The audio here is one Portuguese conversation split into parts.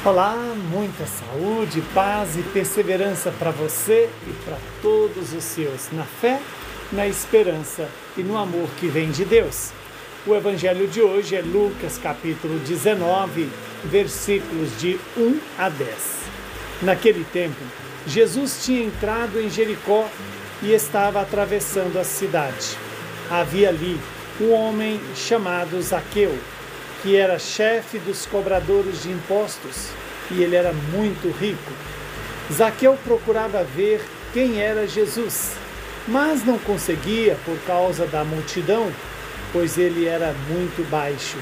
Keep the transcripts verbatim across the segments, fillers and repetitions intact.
Olá, muita saúde, paz e perseverança para você e para todos os seus, na fé, na esperança e no amor que vem de Deus. O evangelho de hoje é Lucas capítulo dezenove, versículos de um a dez. Naquele tempo, Jesus tinha entrado em Jericó e estava atravessando a cidade. Havia ali um homem chamado Zaqueu, que era chefe dos cobradores de impostos, e ele era muito rico. Zaqueu procurava ver quem era Jesus, mas não conseguia por causa da multidão, pois ele era muito baixo.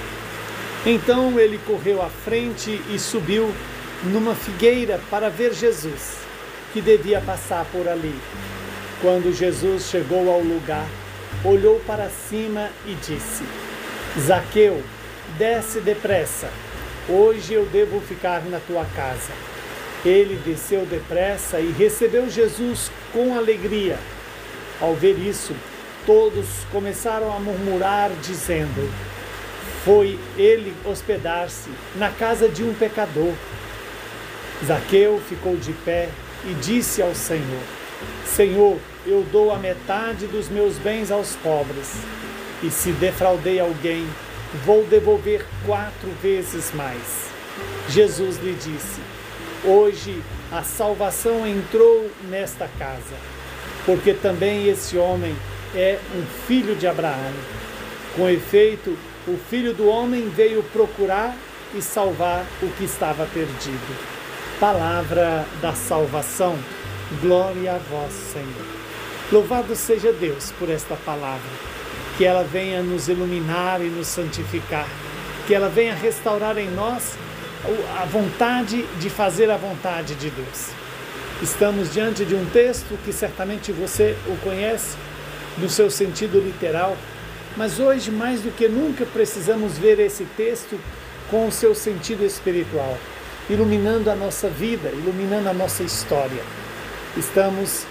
Então ele correu à frente e subiu numa figueira para ver Jesus, que devia passar por ali. Quando Jesus chegou ao lugar, olhou para cima e disse: Zaqueu, desce depressa, hoje eu devo ficar na tua casa. Ele desceu depressa e recebeu Jesus com alegria. Ao ver isso, todos começaram a murmurar, dizendo: foi ele hospedar-se na casa de um pecador. Zaqueu ficou de pé e disse ao Senhor: Senhor, eu dou a metade dos meus bens aos pobres, e se defraudei alguém, vou devolver quatro vezes mais. Jesus lhe disse: hoje a salvação entrou nesta casa, porque também esse homem é um filho de Abraão. Com efeito, o Filho do Homem veio procurar e salvar o que estava perdido. Palavra da salvação. Glória a vós, Senhor. Louvado seja Deus por esta palavra. Que ela venha nos iluminar e nos santificar, que ela venha restaurar em nós a vontade de fazer a vontade de Deus. Estamos diante de um texto que certamente você o conhece no seu sentido literal, mas hoje, mais do que nunca, precisamos ver esse texto com o seu sentido espiritual, iluminando a nossa vida, iluminando a nossa história. Estamos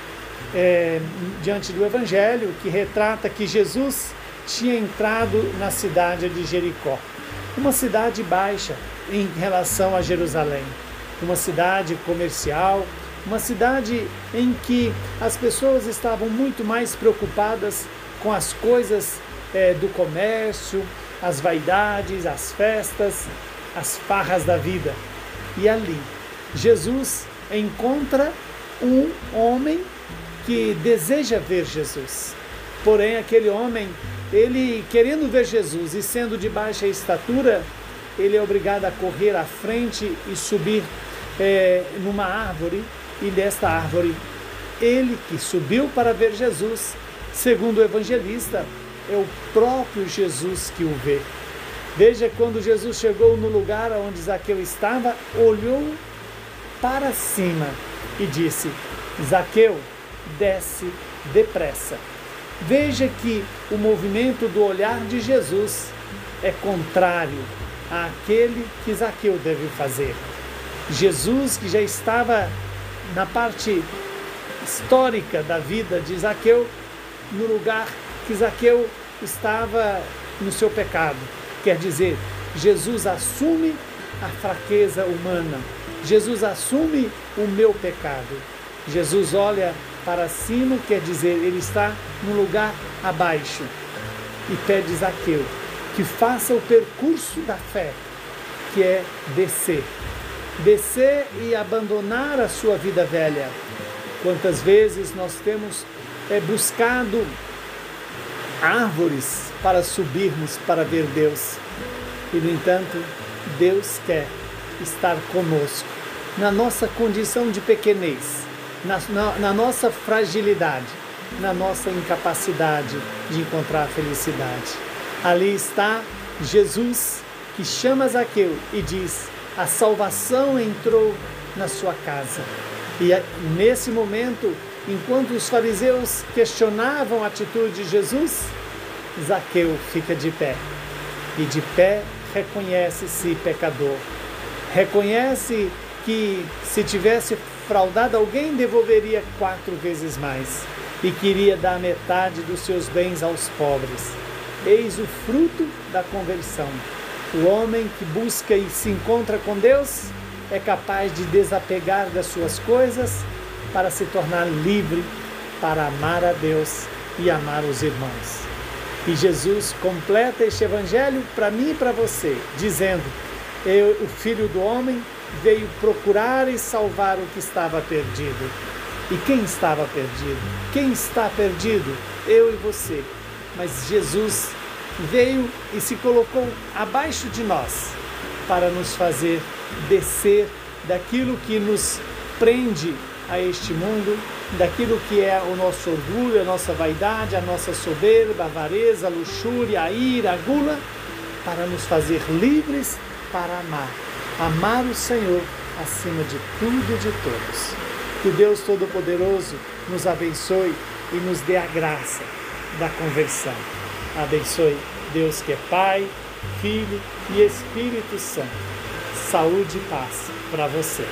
É, diante do Evangelho que retrata que Jesus tinha entrado na cidade de Jericó, uma cidade baixa em relação a Jerusalém, uma cidade comercial, uma cidade em que as pessoas estavam muito mais preocupadas com as coisas é, do comércio, as vaidades, as festas, as farras da vida. E ali, Jesus encontra um homem que deseja ver Jesus. Porém, aquele homem, ele querendo ver Jesus e sendo de baixa estatura, ele é obrigado a correr à frente e subir é, numa árvore, e desta árvore, ele que subiu para ver Jesus, segundo o evangelista, é o próprio Jesus que o vê. Veja, quando Jesus chegou no lugar onde Zaqueu estava, olhou para cima e disse: Zaqueu, desce depressa. Veja que o movimento do olhar de Jesus é contrário àquele que Zaqueu deve fazer. Jesus, que já estava na parte histórica da vida de Zaqueu, no lugar que Zaqueu estava no seu pecado. Quer dizer, Jesus assume a fraqueza humana. Jesus assume o meu pecado. Jesus olha para cima, quer dizer, ele está no lugar abaixo, e pede Zaqueu que faça o percurso da fé, que é descer. Descer e abandonar a sua vida velha. Quantas vezes nós temos é, buscado árvores para subirmos para ver Deus, e no entanto, Deus quer estar conosco, na nossa condição de pequenez, Na, na, na nossa fragilidade, na nossa incapacidade de encontrar a felicidade. Ali está Jesus, que chama Zaqueu e diz: a salvação entrou na sua casa. E nesse momento, enquanto os fariseus questionavam a atitude de Jesus, Zaqueu fica de pé. E de pé reconhece-se pecador. Reconhece que se tivesse fraudado alguém, devolveria quatro vezes mais, e queria dar metade dos seus bens aos pobres. Eis o fruto da conversão. O homem que busca e se encontra com Deus é capaz de desapegar das suas coisas para se tornar livre, para amar a Deus e amar os irmãos. E Jesus completa este evangelho para mim e para você, dizendo: eu, o Filho do Homem veio procurar e salvar o que estava perdido. E quem estava perdido? Quem está perdido? Eu e você. Mas Jesus veio e se colocou abaixo de nós para nos fazer descer daquilo que nos prende a este mundo, daquilo que é o nosso orgulho, a nossa vaidade, a nossa soberba, a avareza, a luxúria, a ira, a gula, para nos fazer livres para amar. Amar o Senhor acima de tudo e de todos. Que o Deus Todo-Poderoso nos abençoe e nos dê a graça da conversão. Abençoe Deus que é Pai, Filho e Espírito Santo. Saúde e paz para você.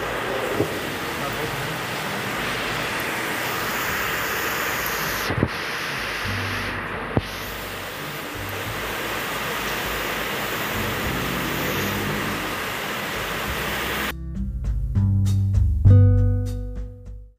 Tá bom.